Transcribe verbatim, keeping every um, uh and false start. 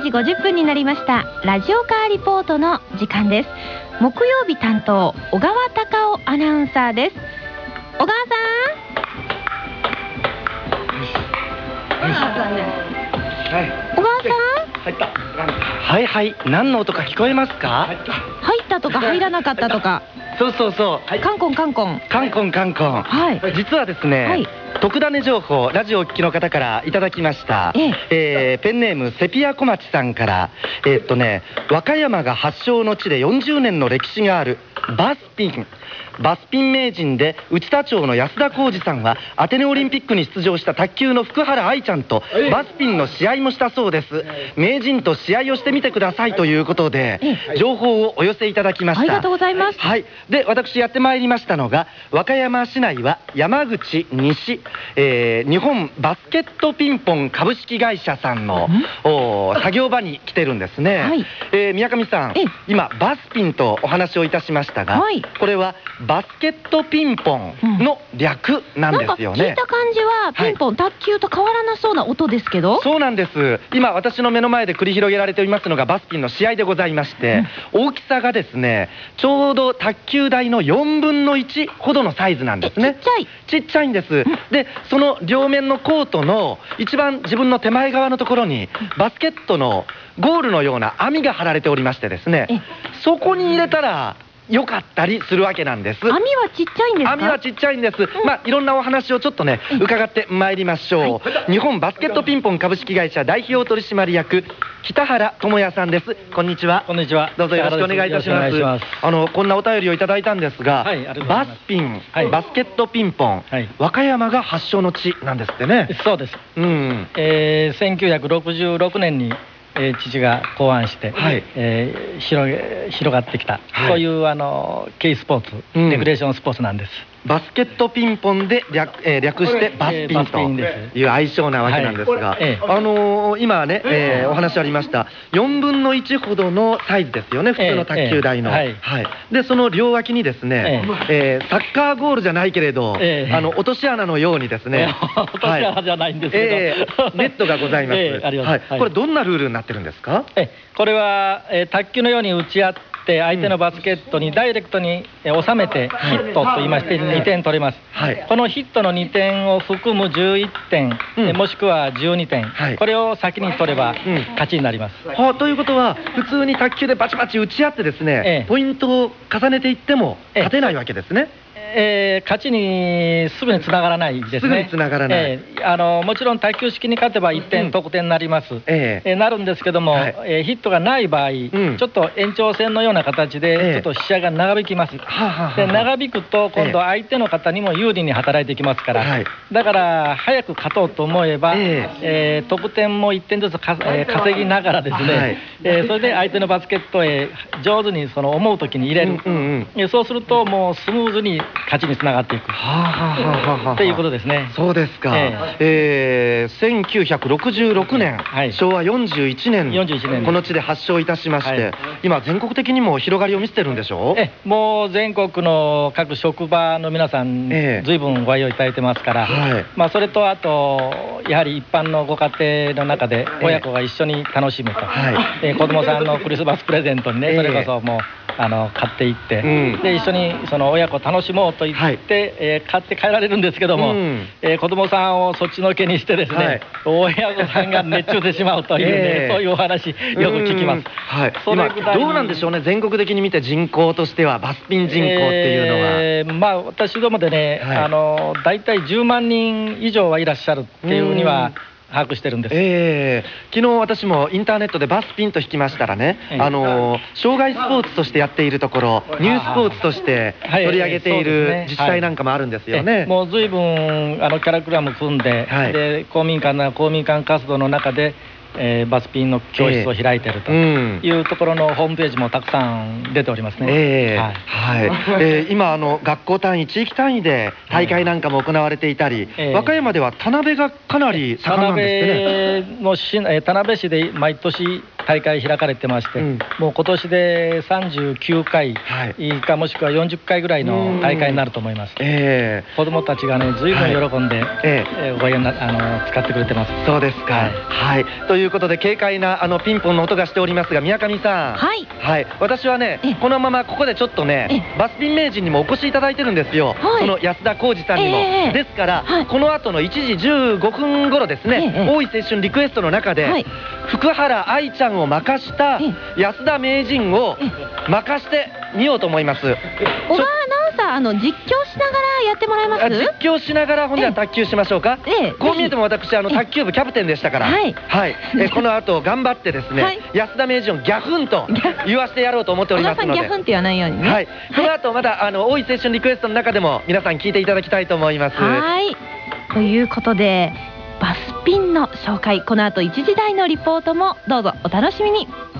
じごじゅっぷんになりました。ラジオカーリポートの時間です。木曜日担当小川隆夫アナウンサーです。小川さん、 はい、 小川さん、 入った。はいはい、何の音か聞こえますか？ 入ったとか入らなかったとか。 そうそうそう、 カンコンカンコンカンコンカンコン。 はい、 実はですね、はい、特ダネ情報、ラジオをお聞きの方からいただきました。えええー、ペンネームセピア小町さんから、えー、っとね和歌山が発祥の地でよんじゅうねんの歴史があるバスピン。バスピン名人で内田町の安田浩二さんはアテネオリンピックに出場した卓球の福原愛ちゃんとバスピンの試合もしたそうです。名人と試合をしてみてくださいということで情報をお寄せいただきました。 ありがとうございます。 はい、で私やってまいりましたのが和歌山市内は山口西、えー、日本バスケットピンポン株式会社さんの作業場に来てるんですね。はい、えー、宮上さん、今バスピンとお話をいたしましたが、はい、これはバスケットピンポンの略なんですよね。 なんか聞いた感じはピンポン、はい、卓球と変わらなそうな音ですけど。 そうなんです。今私の目の前で繰り広げられておりますのがバスピンの試合でございまして、うん、大きさがですねちょうど卓球台のよんぶんのいちほどのサイズなんですね。 ちっちゃいちっちゃいんです、うん、でその両面のコートの一番自分の手前側のところにバスケットのゴールのような網が張られておりましてですね、そこに入れたら良かったりするわけなんです。 網はちっちゃいんですか？ 網はちっちゃいんです。うん、まあいろんなお話をちょっとね伺ってまいりましょう。はい、日本バスケットピンポン株式会社代表取締役北原智也さんです。こんにちは。 こんにちは。 どうぞよろしくお願いいたします。あのこんなお便りをいただいたんですが、はい、バスピン、はい、バスケットピンポン、はい、和歌山が発祥の地なんですってね。 そうです。うん。えー、せんきゅうひゃくろくじゅうろくねんにえー、父が考案して、はい、えー、広げ広がってきた、はい、そういうあの軽スポーツ、うん、レクレーションスポーツなんです。 バスケットピンポンで 略,、えー、略してバスピンという愛称なわけなんですが、はい、あのー、今ね、えー、お話ありましたよんぶんのいちほどのサイズですよね、普通の卓球台の。でその両脇にですね、えーえー、サッカーゴールじゃないけれど、えー、あの落とし穴のようにですね落とし穴じゃないんですけど、えー、ネットがございます。えー、あります。はい、これどんなルールになってるんですか？ えこれは、えー、卓球のように打ち合って相手のバスケットにダイレクトに収めてヒットと言いましてにてん取れます。はい、このヒットのにてんを含むじゅういってん、うん、もしくはじゅうにてん、はい、これを先に取れば勝ちになります。 はあ、ということは普通に卓球でバチバチ打ち合ってですね、ええ、ポイントを重ねていっても勝てないわけですね。 えー、勝ちにすぐにつながらないですね。 すぐにつながらない、 えー、あのもちろん卓球式に勝てばいってん得点になります、うん、えー、なるんですけども、はい、えー、ヒットがない場合、うん、ちょっと延長戦のような形でちょっと試合が長引きます。で長引くと今度相手の方にも有利に働いてきますから、はい、だから早く勝とうと思えば、えーえー、得点もいってんずつか、えー、稼ぎながらですね、はい、えー、それで相手のバスケットへ上手にその思う時に入れる、うんうん、そうするともうスムーズに勝ちにつながっていくっていうことですね。 そうですか。えーえー、せんきゅうひゃくろくじゅうろくねん、はい、しょうわよんじゅういちねんこの地で発祥いたしまして、はい、今全国的にも広がりを見せてるんでしょう。 えもう全国の各職場の皆さん、えー、随分ご愛用いただいてますから、はい、まあそれとあとやはり一般のご家庭の中で親子が一緒に楽しむと、えー、子供さんのクリスマスプレゼントにね、えー、それこそもうあの買っていって、うん、で一緒にその親子楽しもうと言って、はい、えー、買って帰られるんですけども、うん、えー、子供さんをそっちのけにしてですね、はい、親御さんが熱中してしまうというね、えー、そういうお話よく聞きます。 はい、今どうなんでしょうね、全国的に見て人口としてはバスピン人口っていうのは、 えー、まあ私どもでね、はい、あの大体じゅうまんにん以上はいらっしゃるっていうには把握してるんです。 えー、昨日私もインターネットでバスピンと引きましたらね、えー、あの障害スポーツとしてやっているところ、ニュースポーツとして取り上げている自治体なんかもあるんですよね。はい、 もう随分あのキャラクラム組んで、はい、で公民館な公民館活動の中でえー、バスピンの教室を開いているというところのホームページもたくさん出ておりますね。えー、はい、えー、今あの学校単位地域単位で大会なんかも行われていたり、えー、和歌山では田辺がかなり盛んなんですってね。 田辺の市、田辺市で毎年大会開かれてまして、うん、もう今年でさんじゅうきゅうかいかもしくはよんじゅっかいぐらいの大会になると思います。えー、子どもたちがね随分喜んで、はい、えー、ご縁なあの使ってくれてます。 そうですか。はい、はい、ということで軽快なあのピンポンの音がしておりますが、宮上さん、 はい、 はい、私はねこのままここでちょっとねバスピン名人にもお越しいただいてるんですよ、はい、その安田浩二さんにも、えー、ですから、はい、この後のいちじじゅうごふん頃ですね、えー、大井青春リクエストの中で、はい、福原愛ちゃんを任した安田名人を任してみようと思います。 小川アナウンサー、あの実況しながらやってもらえます？ 実況しながらほんでは卓球しましょうか。ええ、こう見えても私あの卓球部キャプテンでしたから、はい、はい、えこの後頑張ってですね、はい、安田名人をギャフンと言わせてやろうと思っておりますので、 小川さんギャフンって言わないようにね。はい、 この後またあの大井青春リクエストの中でも皆さん聞いていただきたいと思います。 はい、ということでバスピンの紹介、この後いちじ台のリポートもどうぞお楽しみに。